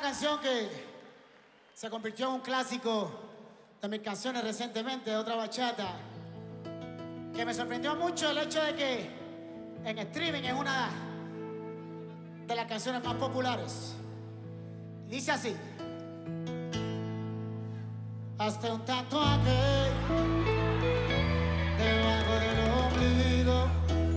canción que se convirtió en un clásico de mis canciones recientemente, de otra bachata, que me sorprendió mucho el hecho de que en streaming es una de las canciones más populares. Dice así: hazte un tatuaje debajo del ombligo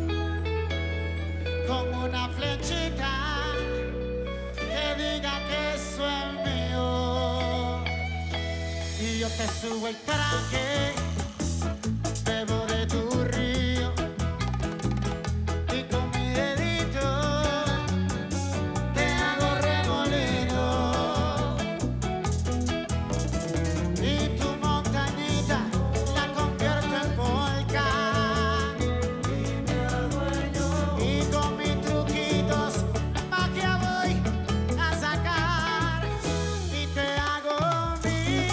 con una flechita que diga que eso es mío, y yo te subo el traje, bebo de tu río y con mi dedito te hago remolino, y tu montañita la convierto en volcán y con mis truquitos magia voy a sacar y te hago mía,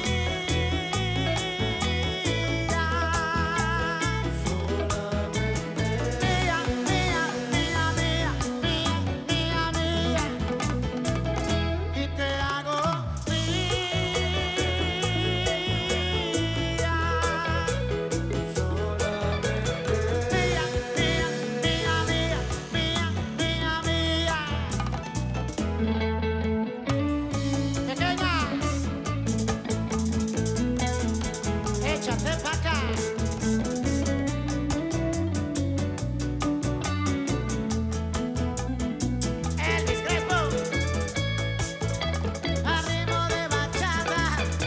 y te hago pequeña, échate pa' acá. Elvis Crespo, a ritmo de bachata,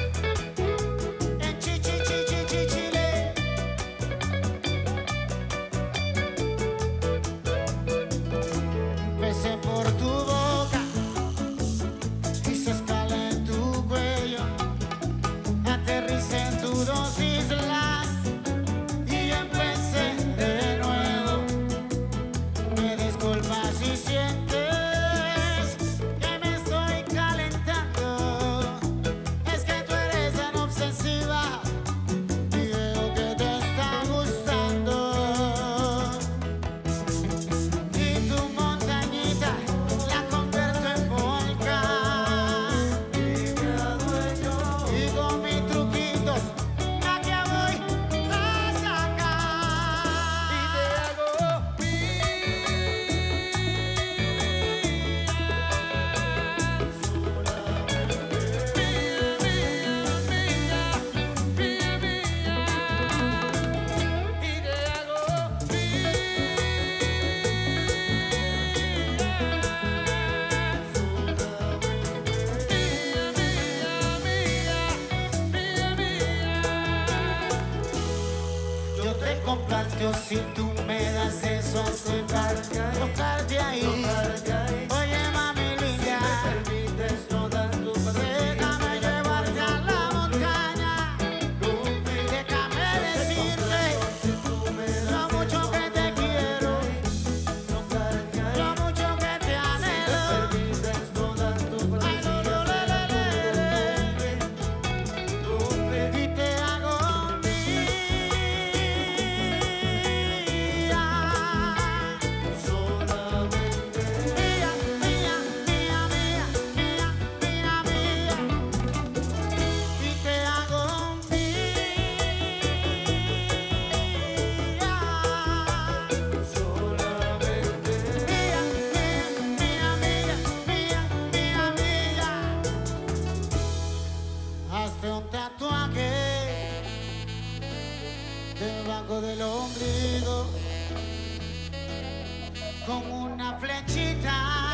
en Chile. Empecé por tu boca, hice escala en tu cuello, aterricé en tus dos islas y empecé de nuevo. Me disculpas si sientes que me estoy calentando, es que tú eres tan obsesiva y veo que te está gustando. Y tu montañita la convierto en volcán y con mis truquitos magia voy a sacar y te hago yo te comparto si tú me das eso, tocarte ahí. Oye, mami linda, déjame llevarte a la montaña. Déjame decirte lo mucho que te quiero, lo mucho que te anhelo. Ay, lo, le, y te hago mía. Y te hago mía. Hazte un tatuaje debajo del ombligo con una flechita